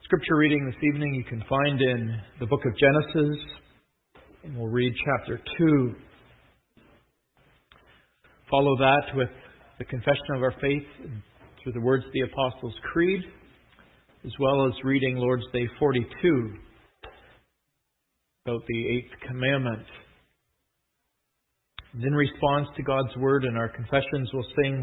Scripture reading this evening you can find in the book of Genesis, and we'll read chapter 2. Follow that with the confession of our faith through the words of the Apostles' Creed, as well as reading Lord's Day 42 about the Eighth Commandment. And in response to God's Word in our confessions, we'll sing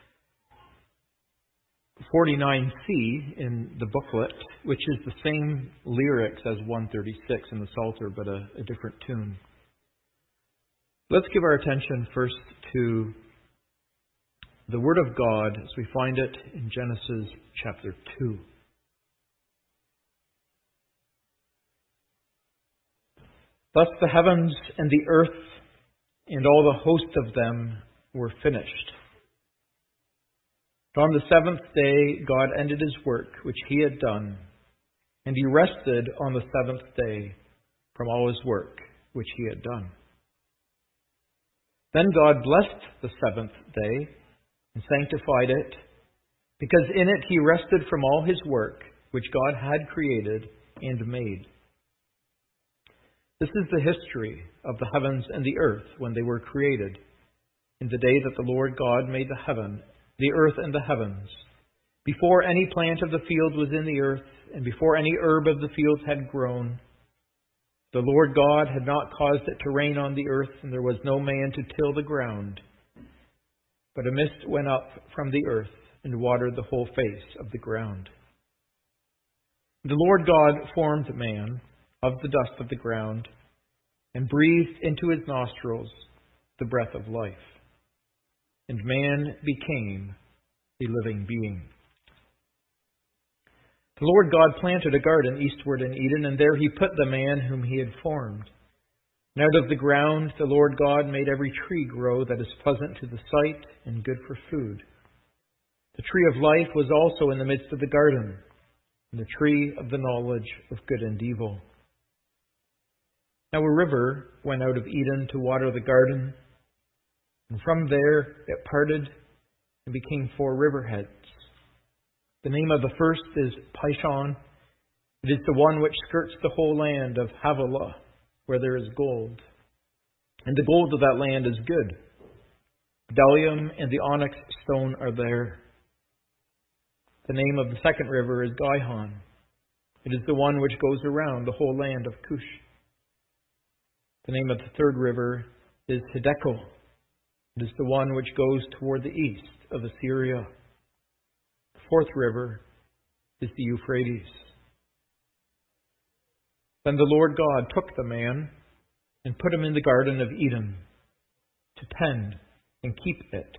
49C in the booklet, which is the same lyrics as 136 in the Psalter, but a different tune. Let's give our attention first to the Word of God as we find it in Genesis chapter 2. Thus the heavens and the earth and all the host of them were finished. On the seventh day God ended His work which He had done, and He rested on the seventh day from all His work which He had done. Then God blessed the seventh day and sanctified it, because in it He rested from all His work which God had created and made. This is the history of the heavens and the earth when they were created, in the day that the Lord God made the earth and the heavens, before any plant of the field was in the earth, and before any herb of the field had grown. The Lord God had not caused it to rain on the earth, and there was no man to till the ground. But a mist went up from the earth and watered the whole face of the ground. The Lord God formed man of the dust of the ground, and breathed into his nostrils the breath of life. And man became a living being. The Lord God planted a garden eastward in Eden, and there He put the man whom He had formed. And out of the ground the Lord God made every tree grow that is pleasant to the sight and good for food. The tree of life was also in the midst of the garden, and the tree of the knowledge of good and evil. Now a river went out of Eden to water the garden, and from there it parted and became 4 riverheads. The name of the first is Pishon. It is the one which skirts the whole land of Havilah, where there is gold. And the gold of that land is good. Bdellium and the onyx stone are there. The name of the second river is Gihon. It is the one which goes around the whole land of Cush. The name of the third river is Hiddekel. It is the one which goes toward the east of Assyria. The fourth river is the Euphrates. Then the Lord God took the man and put him in the Garden of Eden to tend and keep it.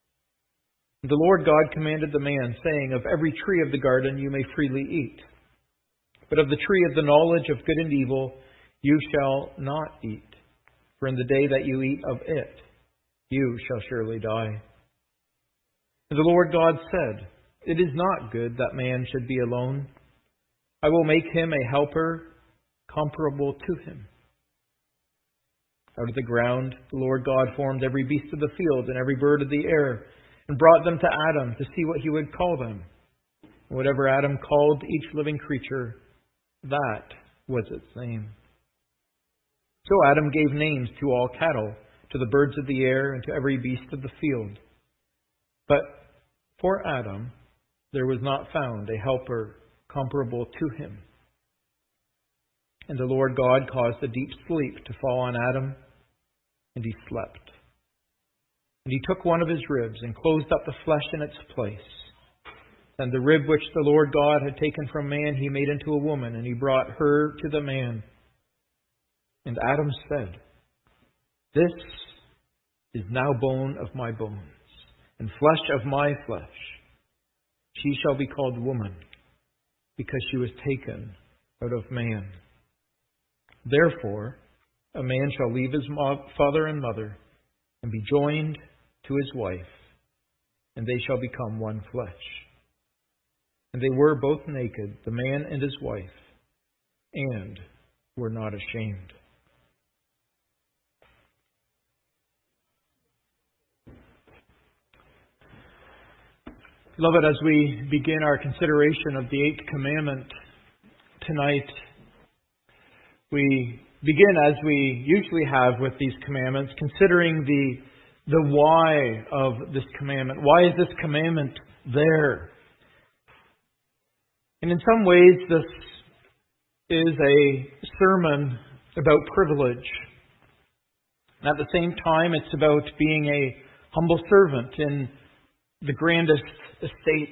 And the Lord God commanded the man, saying, Of every tree of the garden you may freely eat, but of the tree of the knowledge of good and evil you shall not eat, for in the day that you eat of it, you shall surely die. And the Lord God said, It is not good that man should be alone. I will make him a helper comparable to him. Out of the ground the Lord God formed every beast of the field and every bird of the air, and brought them to Adam to see what he would call them. And whatever Adam called each living creature, that was its name. So Adam gave names to all cattle, to the birds of the air, and to every beast of the field. But for Adam there was not found a helper comparable to him. And the Lord God caused a deep sleep to fall on Adam, and he slept. And He took one of his ribs and closed up the flesh in its place. And the rib which the Lord God had taken from man He made into a woman, and He brought her to the man. And Adam said, This is now bone of my bones, and flesh of my flesh. She shall be called woman, because she was taken out of man. Therefore, a man shall leave his father and mother, and be joined to his wife, and they shall become one flesh. And they were both naked, the man and his wife, and were not ashamed. Beloved, as we begin our consideration of the Eighth Commandment, tonight we begin, as we usually have with these commandments, considering the why of this commandment. Why is this commandment there? And in some ways, this is a sermon about privilege. And at the same time, it's about being a humble servant in the grandest estate.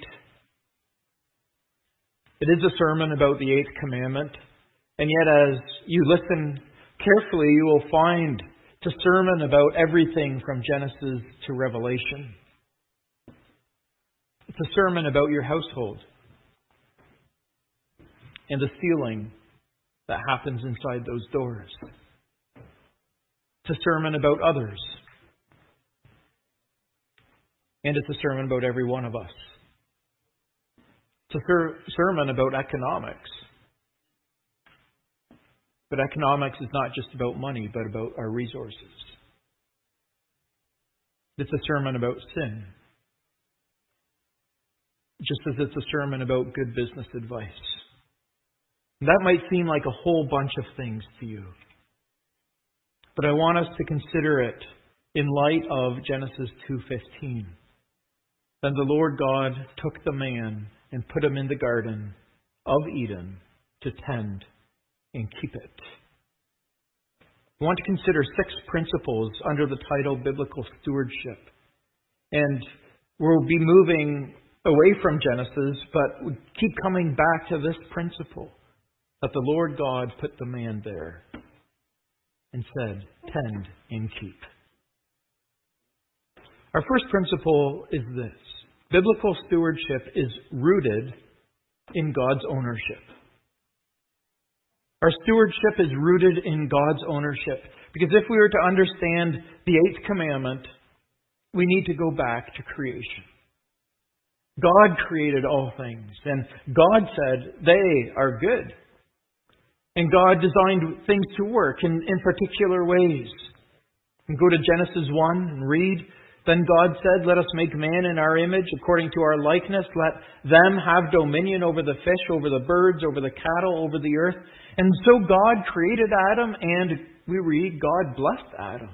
It is a sermon about the eighth commandment. And yet, as you listen carefully, you will find it's a sermon about everything from Genesis to Revelation. It's a sermon about your household and the sealing that happens inside those doors. It's a sermon about others. And it's a sermon about every one of us. It's a sermon about economics. But economics is not just about money, but about our resources. It's a sermon about sin. Just as it's a sermon about good business advice. That might seem like a whole bunch of things to you. But I want us to consider it in light of Genesis 2:15. Then the Lord God took the man and put him in the garden of Eden to tend and keep it. I want to consider 6 principles under the title Biblical Stewardship. And we'll be moving away from Genesis, but we keep coming back to this principle. That the Lord God put the man there and said, tend and keep. Our first principle is this. Biblical stewardship is rooted in God's ownership. Our stewardship is rooted in God's ownership. Because if we were to understand the 8th commandment, we need to go back to creation. God created all things, and God said they are good. And God designed things to work in particular ways. And go to Genesis 1 and read. Then God said, let us make man in our image, according to our likeness. Let them have dominion over the fish, over the birds, over the cattle, over the earth. And so God created Adam, and we read, God blessed Adam.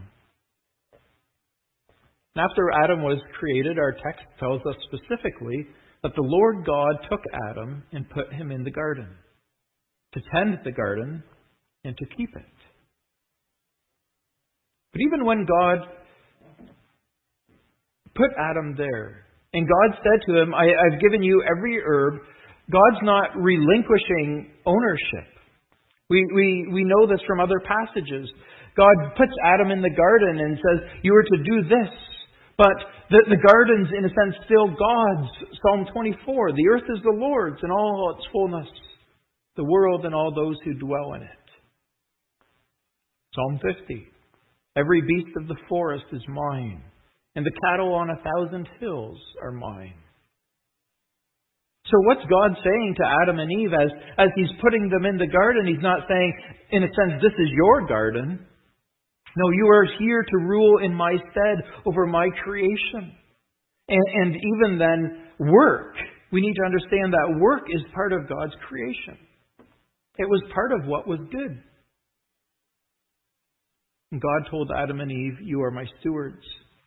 And after Adam was created, our text tells us specifically that the Lord God took Adam and put him in the garden. To tend the garden and to keep it. But even when God put Adam there, and God said to him, I've given you every herb, God's not relinquishing ownership. We know this from other passages. God puts Adam in the garden and says, you are to do this. But the garden's, in a sense, still God's. Psalm 24, the earth is the Lord's and all its fullness. The world and all those who dwell in it. Psalm 50. Every beast of the forest is mine, and the cattle on 1,000 hills are mine. So what's God saying to Adam and Eve as He's putting them in the garden? He's not saying, in a sense, this is your garden. No, you are here to rule in my stead over my creation. And even then, work. We need to understand that work is part of God's creation. It was part of what was good. And God told Adam and Eve, you are my stewards.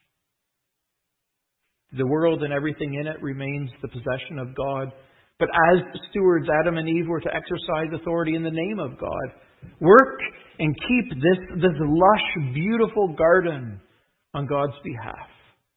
The world and everything in it remains the possession of God. But as stewards, Adam and Eve were to exercise authority in the name of God. Work and keep this lush, beautiful garden on God's behalf.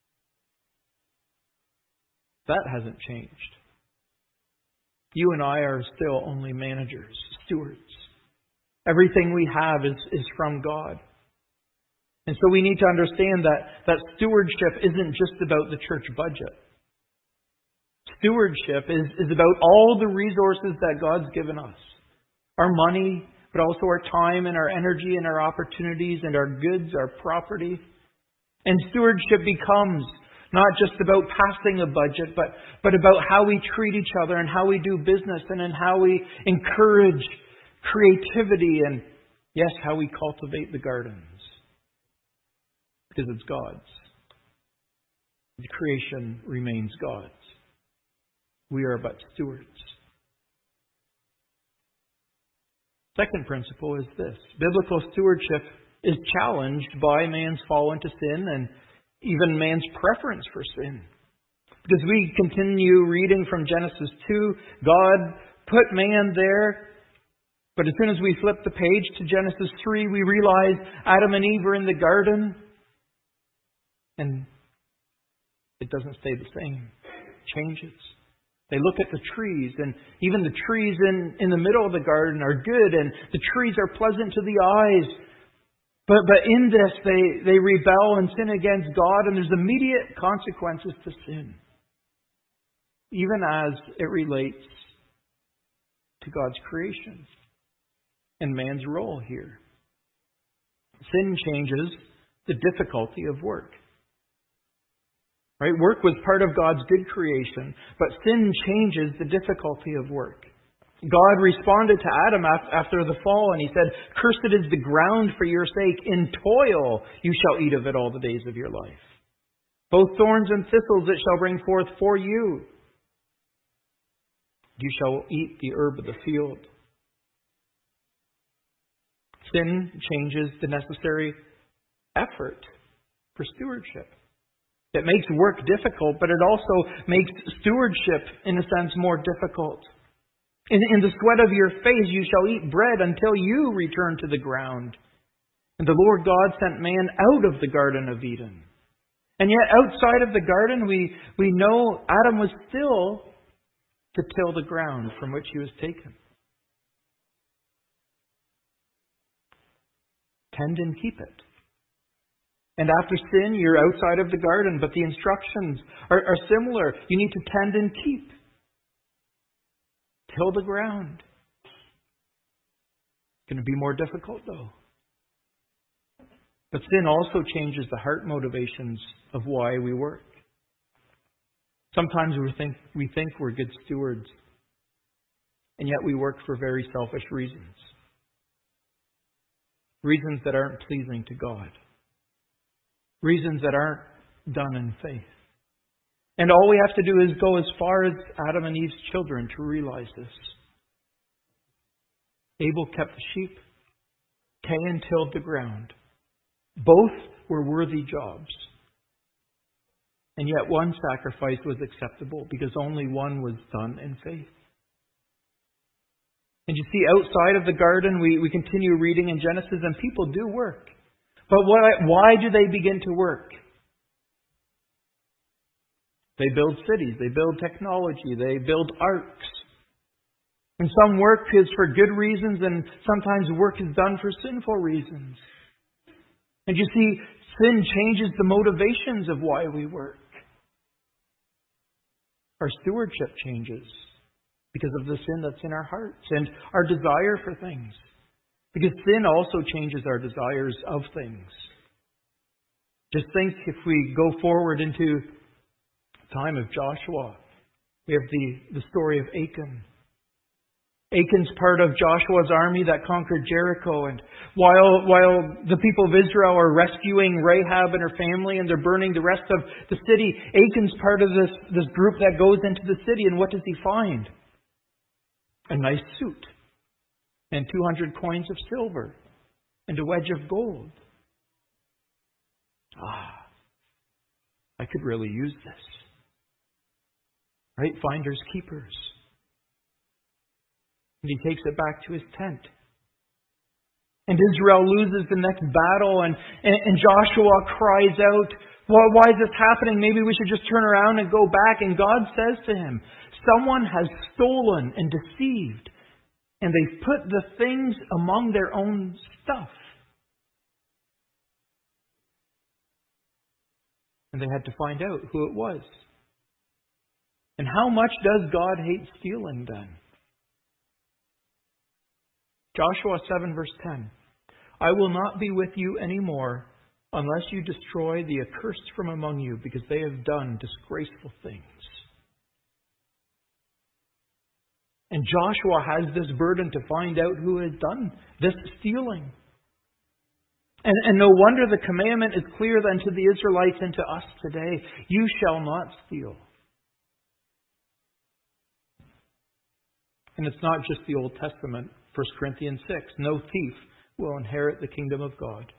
That hasn't changed. You and I are still only managers, stewards. Everything we have is from God. And so we need to understand that stewardship isn't just about the church budget. Stewardship is about all the resources that God's given us. Our money, but also our time and our energy and our opportunities and our goods, our property. And stewardship becomes not just about passing a budget, but about how we treat each other and how we do business and in how we encourage creativity and, yes, how we cultivate the gardens. Because it's God's. The creation remains God's. We are but stewards. Second principle is this. Biblical stewardship is challenged by man's fall into sin and even man's preference for sin. Because we continue reading from Genesis 2, God put man there, but as soon as we flip the page to Genesis 3, we realize Adam and Eve are in the garden, and it doesn't stay the same. It changes. They look at the trees, and even the trees in the middle of the garden are good, and the trees are pleasant to the eyes. But in this, they rebel and sin against God, and there's immediate consequences to sin, even as it relates to God's creation and man's role here. Sin changes the difficulty of work. Right? Work was part of God's good creation, but sin changes the difficulty of work. God responded to Adam after the fall, and He said, "Cursed is the ground for your sake. In toil you shall eat of it all the days of your life. Both thorns and thistles it shall bring forth for you. You shall eat the herb of the field." Sin changes the necessary effort for stewardship. It makes work difficult, but it also makes stewardship, in a sense, more difficult. In the sweat of your face you shall eat bread until you return to the ground. And the Lord God sent man out of the Garden of Eden. And yet outside of the garden, we know Adam was still to till the ground from which he was taken. Tend and keep it. And after sin, you're outside of the garden, but the instructions are similar. You need to tend and keep. Till the ground. It's going to be more difficult, though. But sin also changes the heart motivations of why we work. Sometimes we think we're good stewards, and yet we work for very selfish reasons. Reasons that aren't pleasing to God. Reasons that aren't done in faith. And all we have to do is go as far as Adam and Eve's children to realize this. Abel kept the sheep. Cain tilled the ground. Both were worthy jobs. And yet one sacrifice was acceptable because only one was done in faith. And you see, outside of the garden, we continue reading in Genesis, and people do work. But why do they begin to work? They build cities, they build technology, they build arks. And some work is for good reasons, and sometimes work is done for sinful reasons. And you see, sin changes the motivations of why we work. Our stewardship changes because of the sin that's in our hearts and our desire for things. Because sin also changes our desires of things. Just think, if we go forward into the time of Joshua, we have the story of Achan. Achan's part of Joshua's army that conquered Jericho. And while the people of Israel are rescuing Rahab and her family and they're burning the rest of the city, Achan's part of this group that goes into the city. And what does he find? A nice suit. And 200 coins of silver. And a wedge of gold. I could really use this. Right? Finders keepers. And he takes it back to his tent. And Israel loses the next battle, and Joshua cries out, why is this happening? Maybe we should just turn around and go back. And God says to him, someone has stolen and deceived, and they've put the things among their own stuff. And they had to find out who it was. And how much does God hate stealing then? Joshua 7 verse 10. I will not be with you anymore unless you destroy the accursed from among you, because they have done disgraceful things. And Joshua has this burden to find out who has done this stealing. And no wonder the commandment is clear then to the Israelites and to us today. You shall not steal. And it's not just the Old Testament 1 Corinthians 6, no thief will inherit the kingdom of God.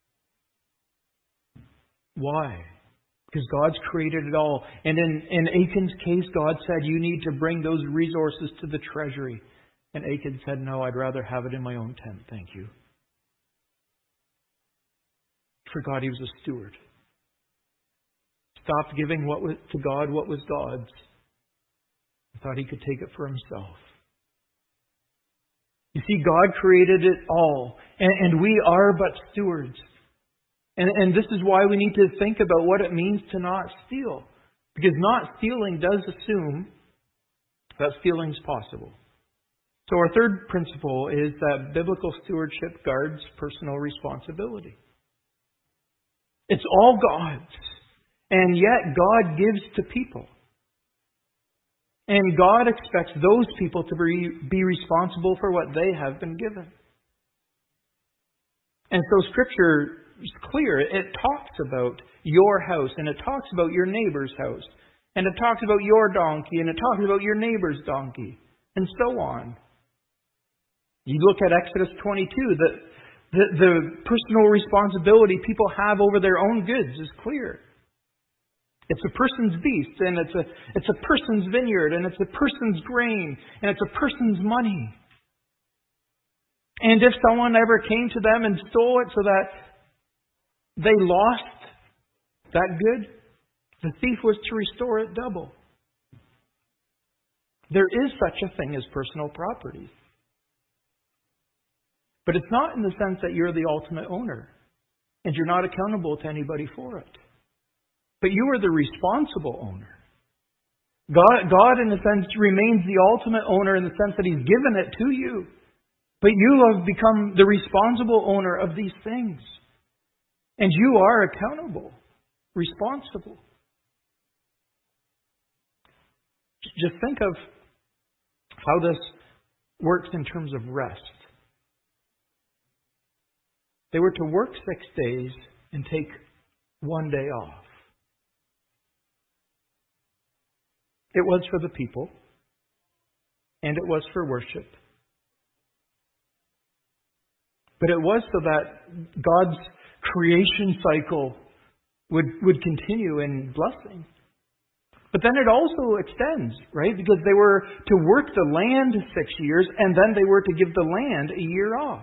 Why? Because God's created it all. And in Achan's case, God said, you need to bring those resources to the treasury. And Achan said, no, I'd rather have it in my own tent, thank you. For God, he was a steward. Stopped giving to God what was God's. He thought he could take it for himself. You see, God created it all, and we are but stewards. And this is why we need to think about what it means to not steal. Because not stealing does assume that stealing is possible. So our third principle is that biblical stewardship guards personal responsibility. It's all God's. And yet God gives to people. And God expects those people to be responsible for what they have been given. And so Scripture is clear. It talks about your house, and it talks about your neighbor's house. And it talks about your donkey, and it talks about your neighbor's donkey, and so on. You look at Exodus 22, the personal responsibility people have over their own goods is clear. It's a person's beast, and it's a person's vineyard, and it's a person's grain, and it's a person's money. And if someone ever came to them and stole it so that they lost that good, the thief was to restore it double. There is such a thing as personal property. But it's not in the sense that you're the ultimate owner, and you're not accountable to anybody for it. But you are the responsible owner. God, in a sense, remains the ultimate owner in the sense that He's given it to you. But you have become the responsible owner of these things. And you are accountable, responsible. Just think of how this works in terms of rest. They were to work 6 days and take 1 day off. It was for the people, and it was for worship. But it was so that God's creation cycle would continue in blessing. But then it also extends, right? Because they were to work the land 6 years, and then they were to give the land a year off.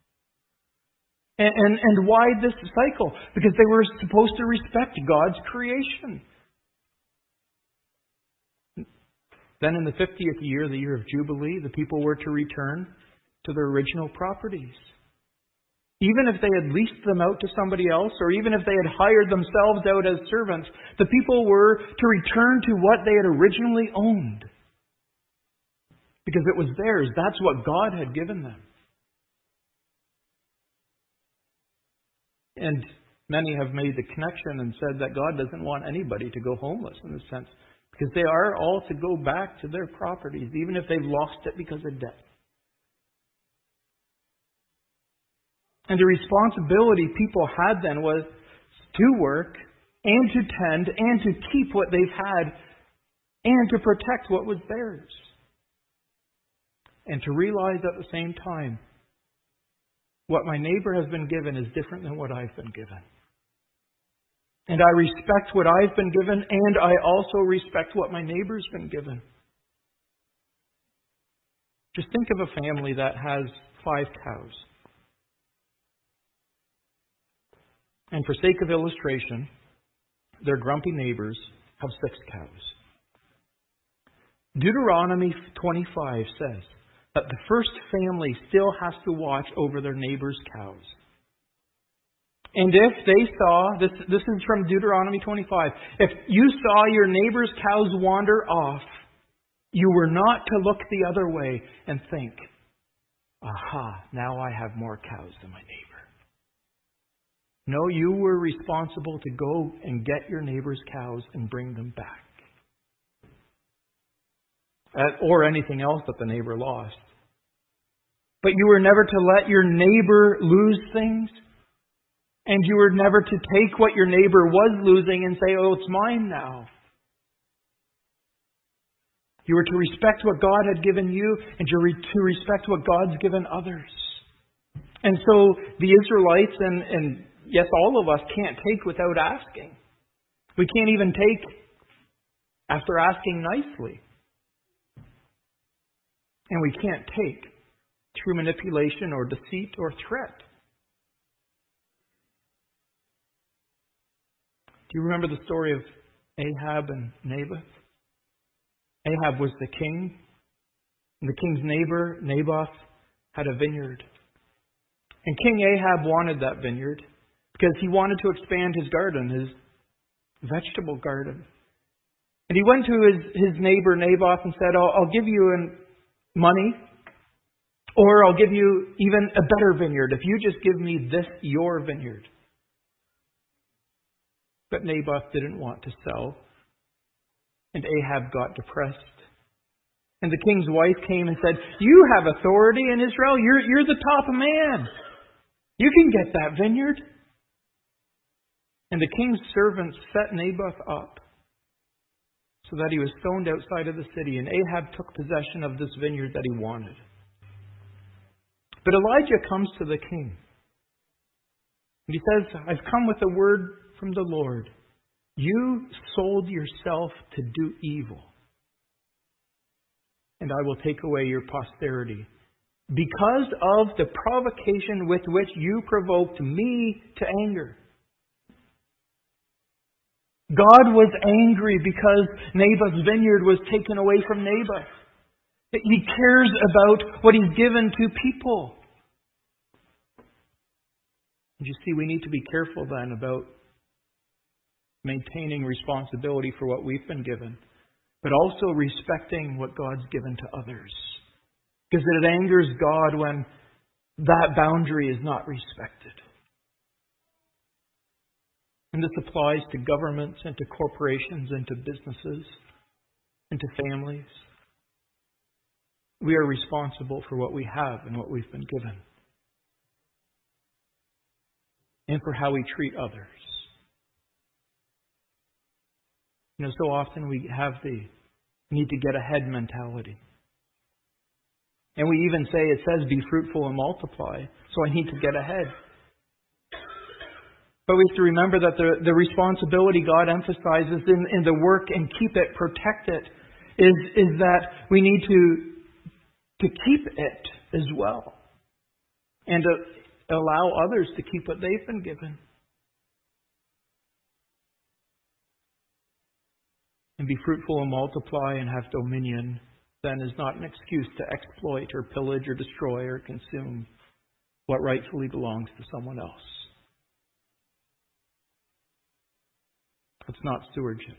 And why this cycle? Because they were supposed to respect God's creation. Then in the 50th year, the year of Jubilee, the people were to return to their original properties. Even if they had leased them out to somebody else, or even if they had hired themselves out as servants, the people were to return to what they had originally owned. Because it was theirs. That's what God had given them. And many have made the connection and said that God doesn't want anybody to go homeless in a sense. Because they are all to go back to their properties, even if they've lost it because of debt. And the responsibility people had then was to work and to tend and to keep what they've had and to protect what was theirs. And to realize at the same time, what my neighbor has been given is different than what I've been given. And I respect what I've been given, and I also respect what my neighbor's been given. Just think of a family that has 5 cows. And for sake of illustration, their grumpy neighbors have 6 cows. Deuteronomy 25 says that the first family still has to watch over their neighbor's cows. And if they saw, this is from Deuteronomy 25, if you saw your neighbor's cows wander off, you were not to look the other way and think, aha, now I have more cows than my neighbor. No, you were responsible to go and get your neighbor's cows and bring them back. Or anything else that the neighbor lost. But you were never to let your neighbor lose things. And you were never to take what your neighbor was losing and say, oh, it's mine now. You were to respect what God had given you, and to respect what God's given others. And so the Israelites, and yes, all of us, can't take without asking. We can't even take after asking nicely. And we can't take through manipulation or deceit or threat. Do you remember the story of Ahab and Naboth? Ahab was the king, and the king's neighbor, Naboth, had a vineyard. And King Ahab wanted that vineyard because he wanted to expand his garden, his vegetable garden. And he went to his neighbor Naboth and said, I'll give you money, or I'll give you even a better vineyard if you just give me this, your vineyard. But Naboth didn't want to sell. And Ahab got depressed. And the king's wife came and said, you have authority in Israel. You're the top man. You can get that vineyard. And the king's servants set Naboth up so that he was stoned outside of the city. And Ahab took possession of this vineyard that he wanted. But Elijah comes to the king. And he says, I've come with a word from the Lord. You sold yourself to do evil, and I will take away your posterity because of the provocation with which you provoked me to anger. God was angry because Naboth's vineyard was taken away from Naboth. He cares about what He's given to people. And you see, we need to be careful then about maintaining responsibility for what we've been given, but also respecting what God's given to others. Because it angers God when that boundary is not respected. And this applies to governments and to corporations and to businesses and to families. We are responsible for what we have and what we've been given, and for how we treat others. You know, so often we have the need to get ahead mentality. And we even say, it says, be fruitful and multiply, so I need to get ahead. But we have to remember that the responsibility God emphasizes in the work and keep it, protect it, is that we need to keep it as well. And to allow others to keep what they've been given. And be fruitful and multiply and have dominion, then is not an excuse to exploit or pillage or destroy or consume what rightfully belongs to someone else. It's not stewardship.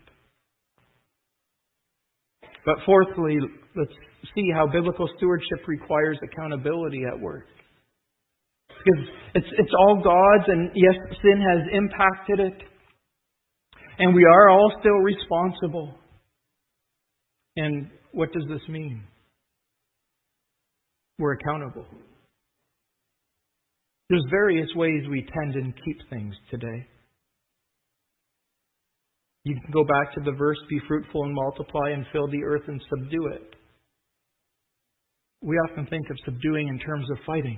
But fourthly, let's see how biblical stewardship requires accountability at work. Because it's all God's, and yes, sin has impacted it. And we are all still responsible. And what does this mean? We're accountable. There's various ways we tend and keep things today. You can go back to the verse, be fruitful and multiply and fill the earth and subdue it. We often think of subduing in terms of fighting.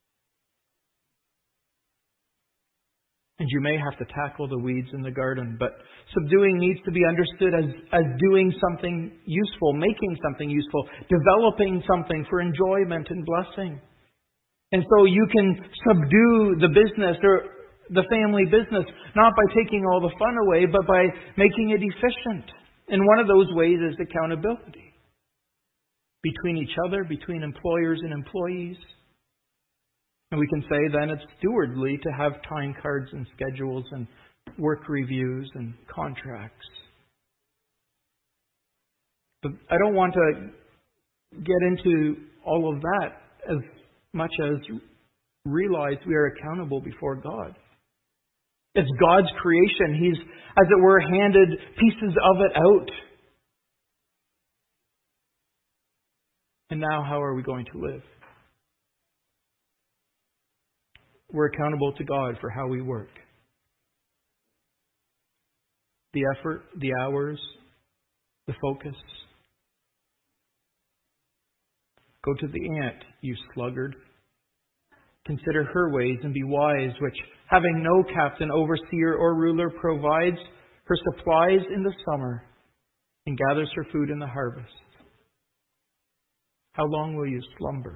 And you may have to tackle the weeds in the garden, but subduing needs to be understood as doing something useful, making something useful, developing something for enjoyment and blessing. And so you can subdue the business or the family business, not by taking all the fun away, but by making it efficient. And one of those ways is accountability. Between each other, between employers and employees. And we can say then it's stewardly to have time cards and schedules and work reviews and contracts. But I don't want to get into all of that as much as realize we are accountable before God. It's God's creation. He's, as it were, handed pieces of it out. And now how are we going to live? We're accountable to God for how we work. The effort, the hours, the focus. Go to the ant, you sluggard. Consider her ways and be wise, which, having no captain, overseer, or ruler, provides her supplies in the summer and gathers her food in the harvest. How long will you slumber?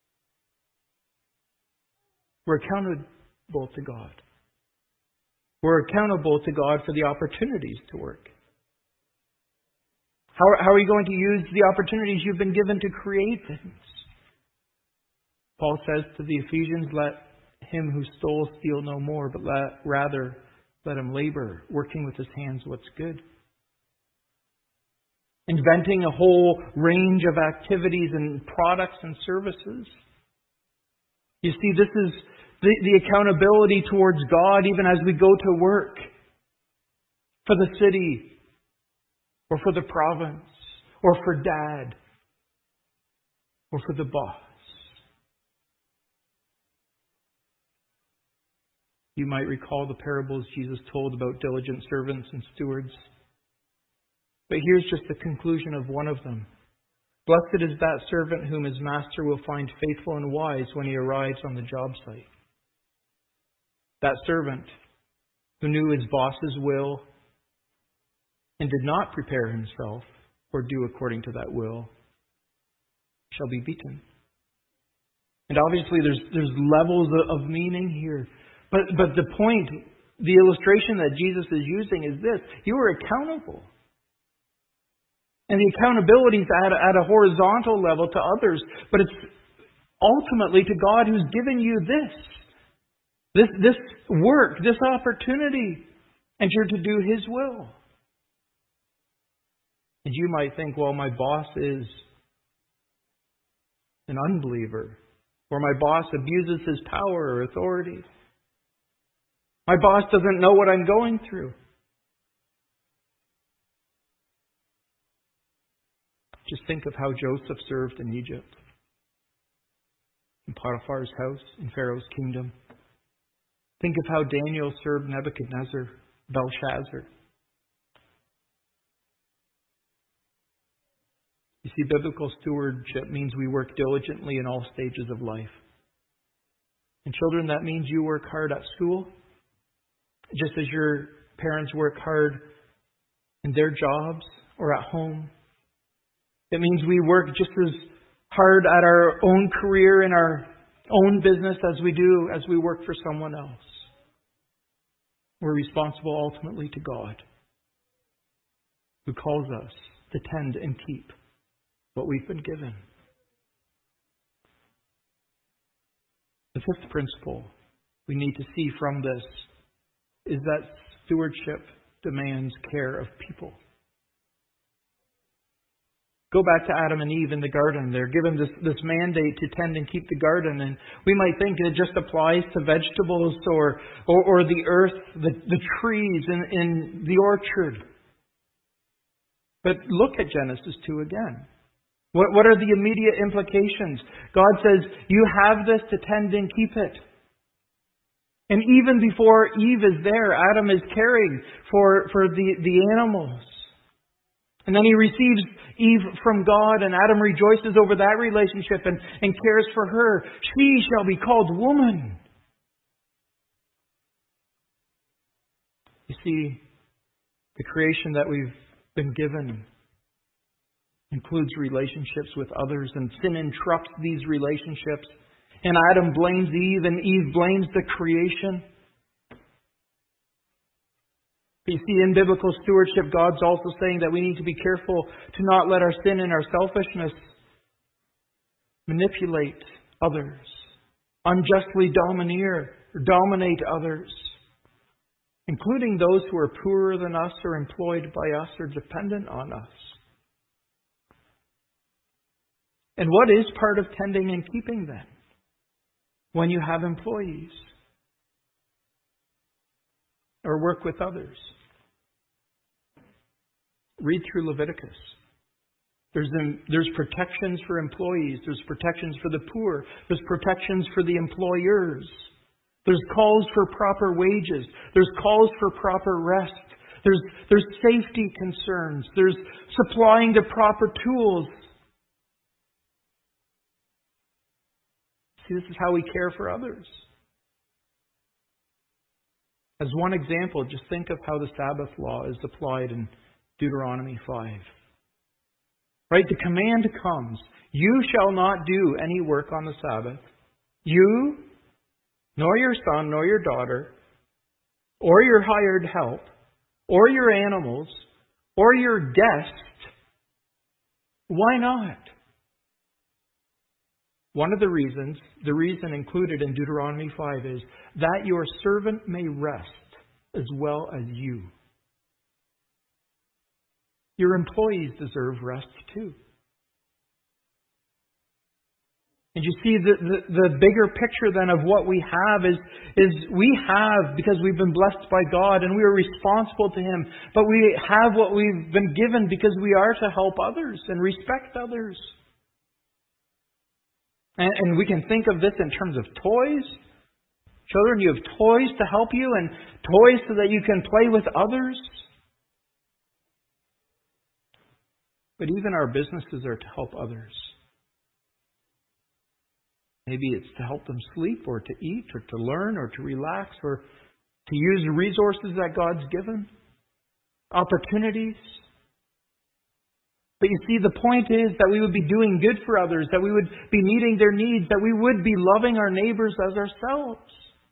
We're accountable to God. We're accountable to God for the opportunities to work. How are you going to use the opportunities you've been given to create things? Paul says to the Ephesians, let him who stole steal no more, but rather let him labor, working with his hands what's good. Inventing a whole range of activities and products and services. You see, this is the accountability towards God even as we go to work for the city or for the province or for Dad or for the boss. You might recall the parables Jesus told about diligent servants and stewards. But here's just the conclusion of one of them. Blessed is that servant whom his master will find faithful and wise when he arrives on the job site. That servant who knew his boss's will and did not prepare himself or do according to that will shall be beaten. And obviously there's levels of meaning here. But the point, the illustration that Jesus is using is this. You are accountable. And the accountability is at a horizontal level to others. But it's ultimately to God who's given you this work, this opportunity. And you're to do His will. And you might think, well, my boss is an unbeliever. Or my boss abuses his power or authority. My boss doesn't know what I'm going through. Just think of how Joseph served in Egypt, in Potiphar's house, in Pharaoh's kingdom. Think of how Daniel served Nebuchadnezzar, Belshazzar. You see, biblical stewardship means we work diligently in all stages of life. And children, that means you work hard at school, just as your parents work hard in their jobs or at home. It means we work just as hard at our own career and our own business as we work for someone else. We're responsible ultimately to God, who calls us to tend and keep what we've been given. The fifth principle we need to see from this is that stewardship demands care of people. Go back to Adam and Eve in the garden. They're given this mandate to tend and keep the garden. And we might think it just applies to vegetables or the earth, the trees in the orchard. But look at Genesis 2 again. What are the immediate implications? God says, you have this to tend and keep it. And even before Eve is there, Adam is caring for the animals. And then he receives Eve from God, and Adam rejoices over that relationship and cares for her. She shall be called woman. You see, the creation that we've been given includes relationships with others, and sin interrupts these relationships. And Adam blames Eve, and Eve blames the creation. But you see, in biblical stewardship, God's also saying that we need to be careful to not let our sin and our selfishness manipulate others, unjustly dominate others, including those who are poorer than us or employed by us or dependent on us. And what is part of tending and keeping then? When you have employees or work with others. Read through Leviticus. There's protections for employees. There's protections for the poor. There's protections for the employers. There's calls for proper wages. There's calls for proper rest. There's safety concerns. There's supplying the proper tools. See, this is how we care for others. As one example, just think of how the Sabbath law is applied in Deuteronomy 5. Right? The command comes, you shall not do any work on the Sabbath. You, nor your son, nor your daughter, or your hired help, or your animals, or your guest. Why not? One of the reason included in Deuteronomy 5 is that your servant may rest as well as you. Your employees deserve rest too. And you see, the bigger picture then of what we have is we have, because we've been blessed by God and we are responsible to Him, but we have what we've been given because we are to help others and respect others. And we can think of this in terms of toys. Children, you have toys to help you and toys so that you can play with others. But even our businesses are to help others. Maybe it's to help them sleep or to eat or to learn or to relax or to use resources that God's given. Opportunities. But you see, the point is that we would be doing good for others, that we would be meeting their needs, that we would be loving our neighbors as ourselves.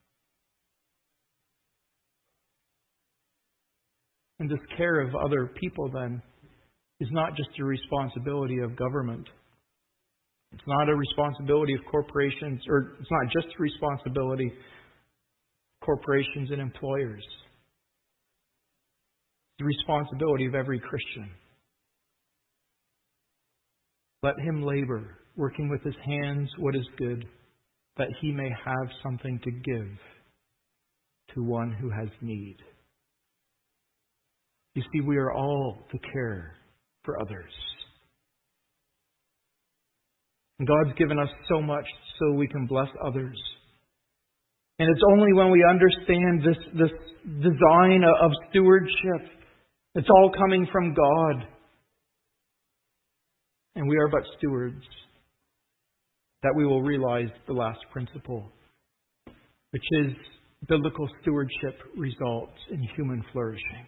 And this care of other people, then, is not just a responsibility of government. It's not a responsibility of corporations, or it's not just a responsibility of corporations and employers. It's the responsibility of every Christian. Let him labor, working with his hands what is good, that he may have something to give to one who has need. You see, we are all to care for others. And God's given us so much so we can bless others. And it's only when we understand this design of stewardship, it's all coming from God, and we are but stewards, that we will realize the last principle, which is biblical stewardship results in human flourishing.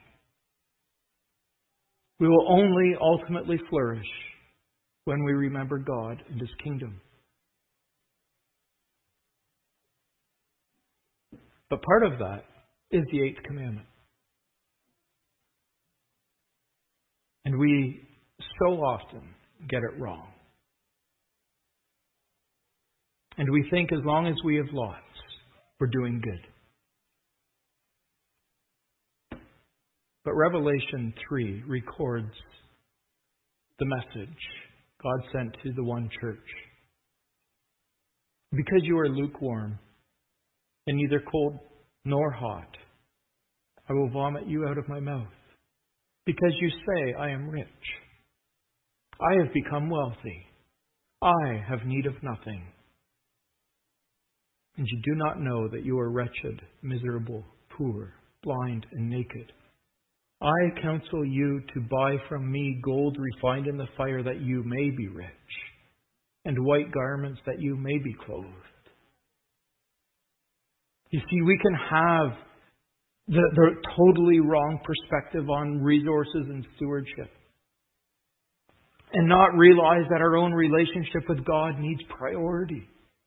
We will only ultimately flourish when we remember God and His kingdom. But part of that is the 8th commandment. And we so often get it wrong. And we think as long as we have lots, we're doing good. But Revelation 3 records the message God sent to the one church. Because you are lukewarm and neither cold nor hot, I will vomit you out of my mouth. Because you say, I am rich. I have become wealthy. I have need of nothing. And you do not know that you are wretched, miserable, poor, blind, and naked. I counsel you to buy from me gold refined in the fire that you may be rich, and white garments that you may be clothed. You see, we can have the totally wrong perspective on resources and stewardship, and not realize that our own relationship with God needs priority.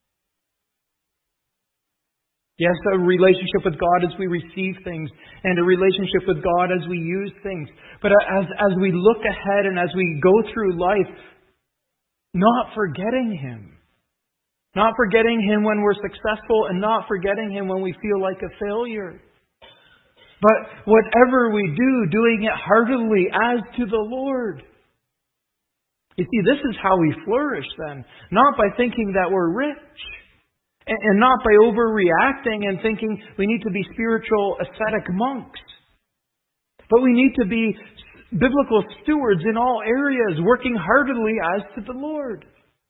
Yes, a relationship with God as we receive things, and a relationship with God as we use things. But as we look ahead and as we go through life, not forgetting Him. Not forgetting Him when we're successful, and not forgetting Him when we feel like a failure. But whatever we do, doing it heartily as to the Lord. You see, this is how we flourish then. Not by thinking that we're rich. And not by overreacting and thinking we need to be spiritual ascetic monks. But we need to be biblical stewards in all areas, working heartily as to the Lord.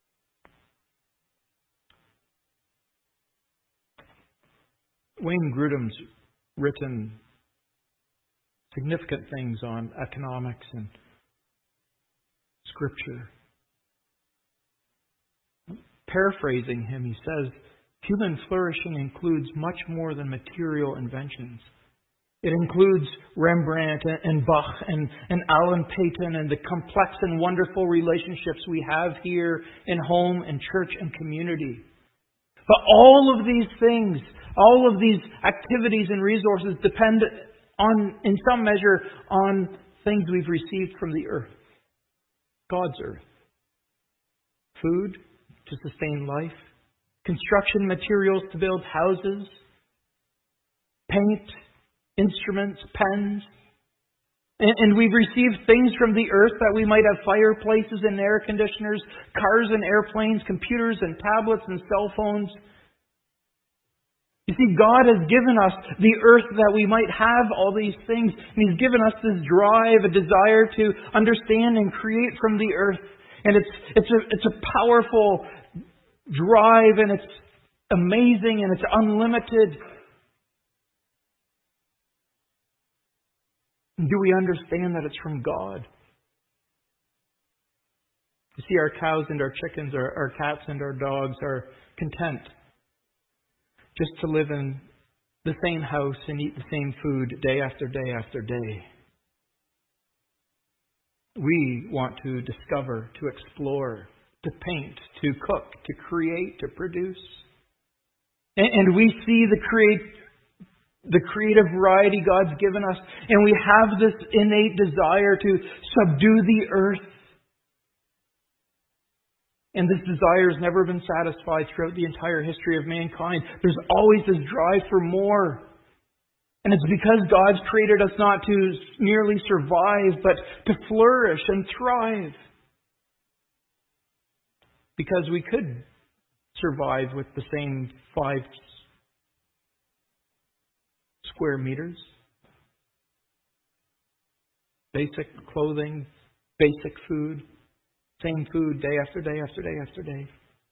Wayne Grudem's written significant things on economics and Scripture. paraphrasing him, he says, human flourishing includes much more than material inventions. It includes Rembrandt and Bach and Alan Paton and the complex and wonderful relationships we have here in home and church and community. But all of these things, all of these activities and resources depend on, in some measure, on things we've received from the earth. God's earth. Food to sustain life. Construction materials to build houses. Paint. Instruments. Pens. And we've received things from the earth that we might have fireplaces and air conditioners, cars and airplanes, computers and tablets and cell phones. You see, God has given us the earth that we might have all these things. And He's given us this drive, a desire to understand and create from the earth. And it's a powerful drive, and it's amazing, and it's unlimited. Do we understand that it's from God? You see, our cows and our chickens, our cats and our dogs are content just to live in the same house and eat the same food day after day after day. We want to discover, to explore, to paint, to cook, to create, to produce. And we see the creative variety God's given us, and we have this innate desire to subdue the earth. And this desire has never been satisfied throughout the entire history of mankind. There's always this drive for more. And it's because God's created us not to merely survive, but to flourish and thrive. Because we could survive with the same 5 square meters. Basic clothing, basic food. Same food day after day after day after day.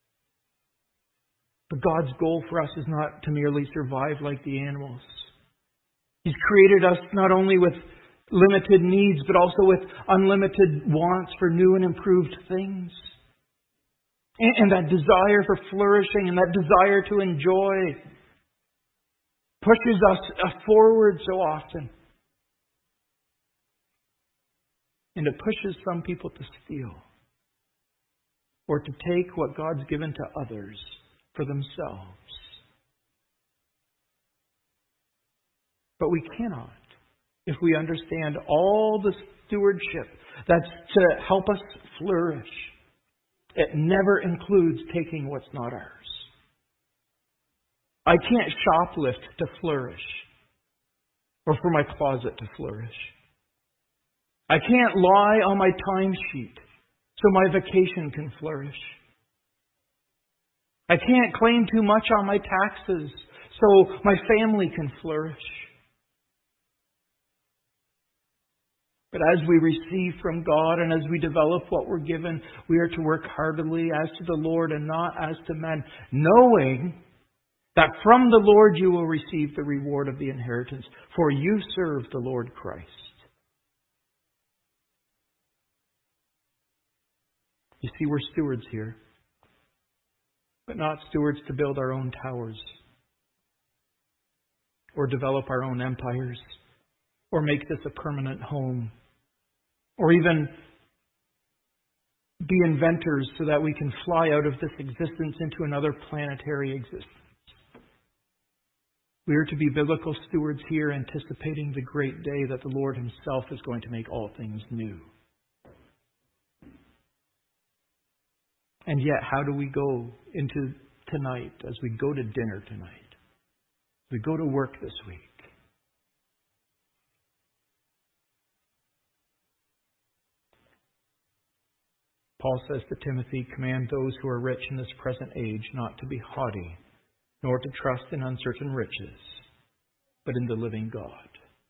But God's goal for us is not to merely survive like the animals. He's created us not only with limited needs, but also with unlimited wants for new and improved things. And that desire for flourishing and that desire to enjoy pushes us forward so often. And it pushes some people to steal or to take what God's given to others for themselves. But we cannot if we understand all the stewardship that's to help us flourish. It never includes taking what's not ours. I can't shoplift to flourish or for my closet to flourish. I can't lie on my timesheet so my vacation can flourish. I can't claim too much on my taxes so my family can flourish. But as we receive from God and as we develop what we're given, we are to work heartily as to the Lord and not as to men, knowing that from the Lord you will receive the reward of the inheritance, for you serve the Lord Christ. You see, we're stewards here, but not stewards to build our own towers or develop our own empires or make this a permanent home or even be inventors so that we can fly out of this existence into another planetary existence. We are to be biblical stewards here, anticipating the great day that the Lord Himself is going to make all things new. And yet, how do we go into tonight, as we go to dinner tonight, as we go to work this week? Paul says to Timothy, command those who are rich in this present age not to be haughty, nor to trust in uncertain riches, but in the living God.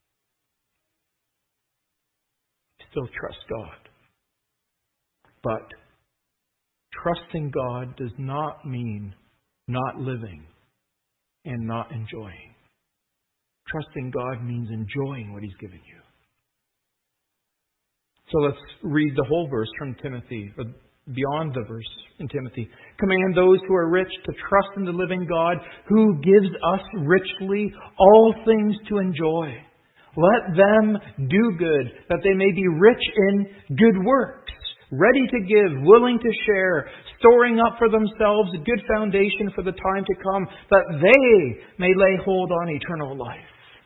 Still trust God. But trusting God does not mean not living and not enjoying. Trusting God means enjoying what He's given you. So let's read the whole verse from Timothy, or beyond the verse in Timothy. Command those who are rich to trust in the living God who gives us richly all things to enjoy. Let them do good, that they may be rich in good works, ready to give, willing to share, storing up for themselves a good foundation for the time to come, that they may lay hold on eternal life.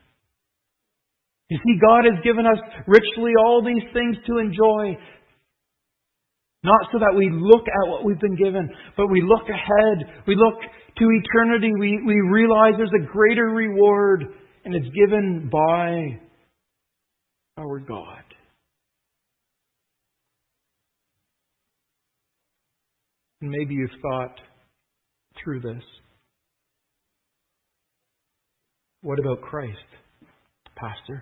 You see, God has given us richly all these things to enjoy. Not so that we look at what we've been given, but we look ahead. We look to eternity. We realize there's a greater reward, and it's given by our God. And maybe you've thought through this. What about Christ, Pastor?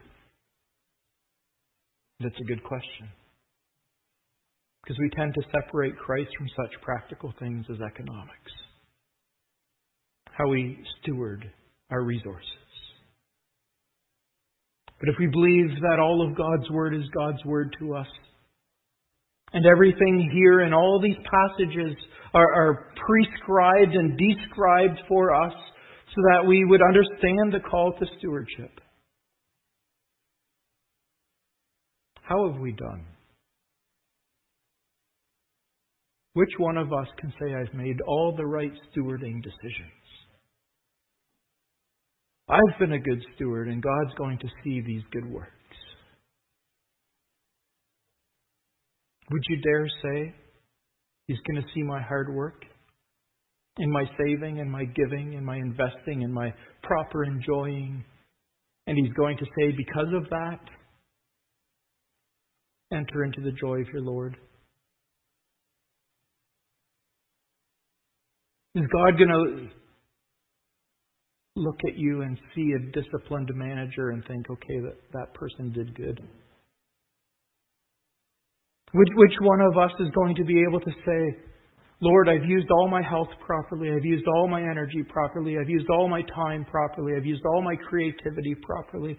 That's a good question. Because we tend to separate Christ from such practical things as economics. How we steward our resources. But if we believe that all of God's Word is God's Word to us, and everything here in all these passages are prescribed and described for us so that we would understand the call to stewardship, how have we done? Which one of us can say, I've made all the right stewarding decisions? I've been a good steward, and God's going to see these good works. Would you dare say He's going to see my hard work in my saving and my giving and my investing and my proper enjoying? And He's going to say, because of that, enter into the joy of your Lord. Is God going to look at you and see a disciplined manager and think, okay, that person did good? Which one of us is going to be able to say, Lord, I've used all my health properly, I've used all my energy properly, I've used all my time properly, I've used all my creativity properly.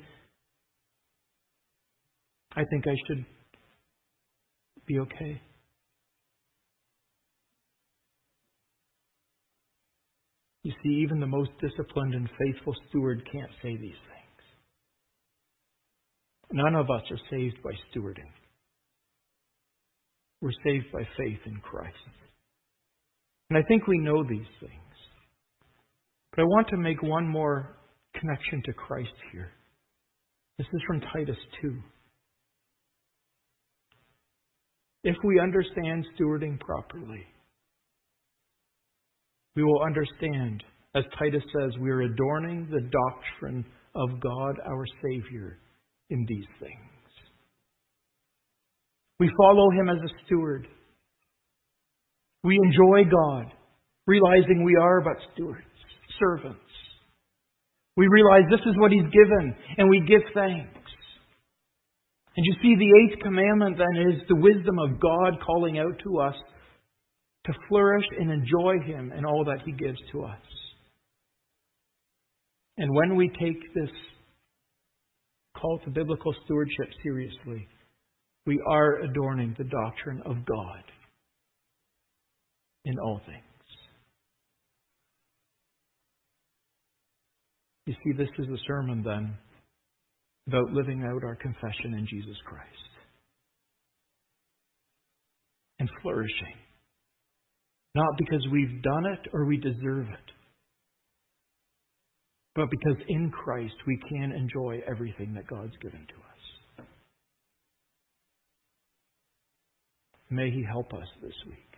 I think I should be okay. You see, even the most disciplined and faithful steward can't say these things. None of us are saved by stewarding. We're saved by faith in Christ. And I think we know these things. But I want to make one more connection to Christ here. This is from Titus 2. If we understand stewarding properly, we will understand, as Titus says, we are adorning the doctrine of God our Savior in these things. We follow Him as a steward. We enjoy God, realizing we are but stewards, servants. We realize this is what He's given, and we give thanks. And you see, the eighth commandment then is the wisdom of God calling out to us to flourish and enjoy Him and all that He gives to us. And when we take this call to biblical stewardship seriously, we are adorning the doctrine of God in all things. You see, this is a sermon then about living out our confession in Jesus Christ and flourishing. Not because we've done it or we deserve it, but because in Christ we can enjoy everything that God's given to us. May He help us this week.